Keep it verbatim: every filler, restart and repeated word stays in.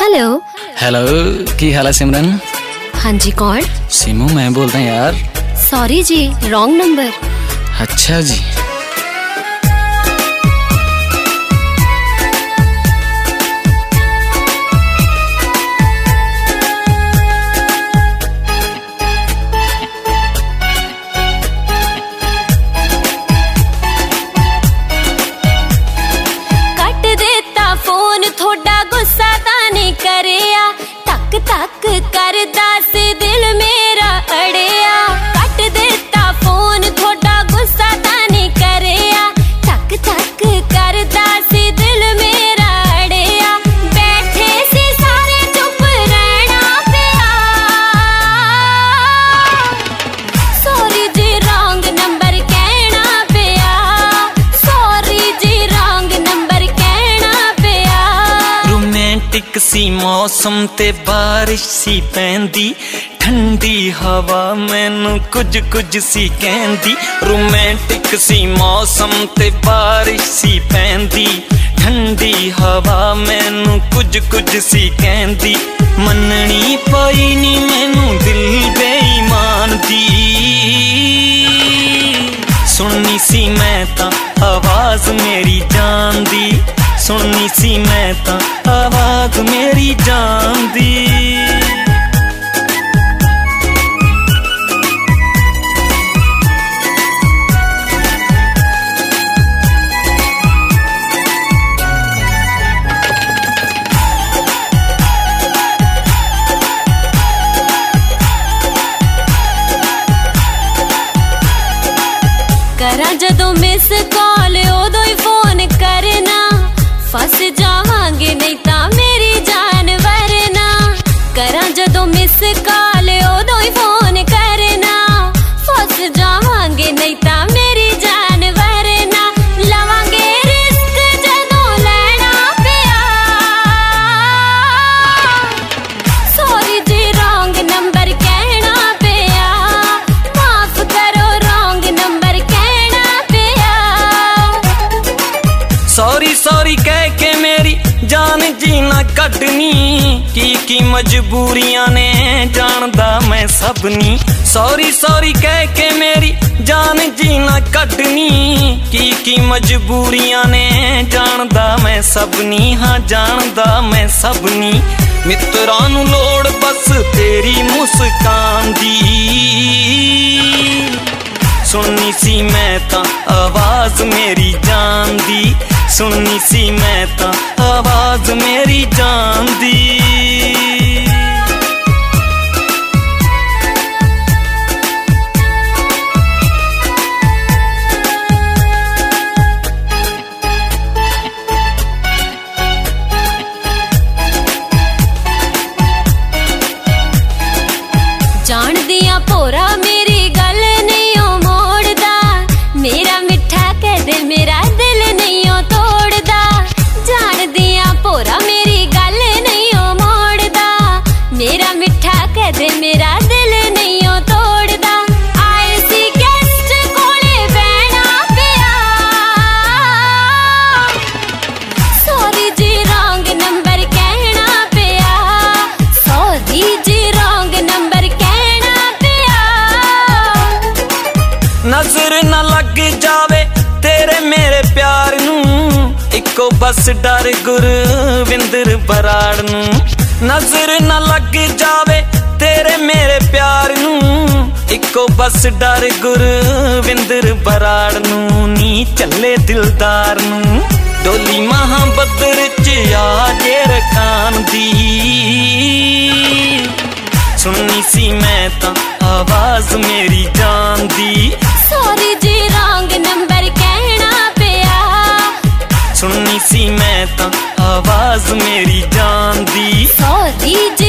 Hello hello की हाल है सिमरन? हाँ जी, कौन? सिमू मैं बोल रहा हूँ यार। सॉरी जी, रॉन्ग नंबर। अच्छा जी। कट देता फोन, थोड़ा गुस्सा ताने करिया, तक तक करदा से दिल मेरा अड़िया। कट देता फोन, थोड़ा गुस्सा ताने करिया, तक तक करदा से दिल मेरा अड़िया। बैठे सी सारे चुप रहना पिया, सॉरी जी रॉन्ग नंबर कहना पिया, सॉरी जी रॉन्ग नंबर कहना पिया। रोमांटिक सी मौसम ते बारिश सी पैंदी, ठंडी हवा मैनू कुछ कुछ सी कहंदी। रोमांटिक सी मौसम ते बारिश सी पैंदी, ठंडी हवा मैनू कुछ कुछ सी कहंदी। मननी पई नी मैनू दिल बेईमान दी, सुननी सी मैं तां आवाज मेरी जान दी, सुननी सी मैं तां आवाज मेरी जान दी। करा जदों मिस कॉल उदों ही फोन करना, फस जावांगे नहीं तां मेरी जान वरना। करा जदों मिस कॉल उदों ही फोन करना, फस जावांगे नहीं तां मेरी जान वरना। लवांगे रिस्क जदों लैना पिया, सॉरी जी रॉन्ग नंबर कहना पिया, माफ करो रॉन्ग नंबर कहना पिया। सॉरी सॉरी कह के मेरी जान जीना कटनी, की की मजबूरियां ने जानदा मैं सबनी। सॉरी सॉरी कह के मेरी जान जीना कटनी, की की मजबूरियां ने जानदा मैं सबनी। हाँ जानदा मैं सबनी। मित्रां नू लोड़ बस तेरी मुस्कान दी, सुननी सी मैं तां आवाज मेरी जान दी, सुननी सी मैं तां आवाज मेरी जान दी। जान दिया पोरा मेरी गल नहीं ओ मोड़दा, मेरा मिठा कह दिल मेरा दिल नहीं ओ तोड़दा। जान दिया पोरा मेरी गल नहीं ओ मोड़दा, मेरा मिठा कह दिल मेरा दिल नहीं ओ तोड़दा। आए सी गेस्ट कोले बैठना पिया, सॉरी जी रॉन्ग नंबर कहना पिया, सॉरी जी रॉन्ग नंबर कहना पिया। नजर न लग जावे तेरे मेरे प्यार नू, इको बस डर गुरविंदर बराड़ नू। नजर न लग जावे तेरे मेरे प्यार नू, इको बस डर गुरविंदर बराड़ नू। नी चले दिलदार नू डोली महाबदर च आ जे रकान दी, सुननी सी मैं तां आवाज मेरी जान दी। सॉरी जी रॉन्ग नंबर कहना पिया, सुननी सी मैं तां आवाज मेरी जान दी। सॉरी जी